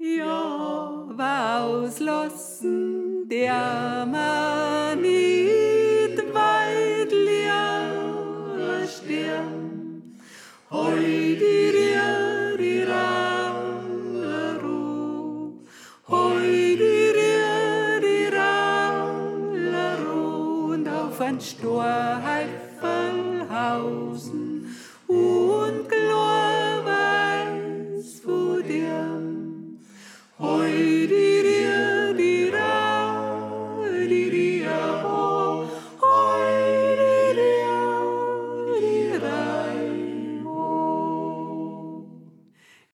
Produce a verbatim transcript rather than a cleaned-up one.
Ja, war auslassen, der man nicht weit leer stehen. Hoi, die Ria, die Rallero, hoi, die Ria, die Rallero, und auf ein Storheifelhausen und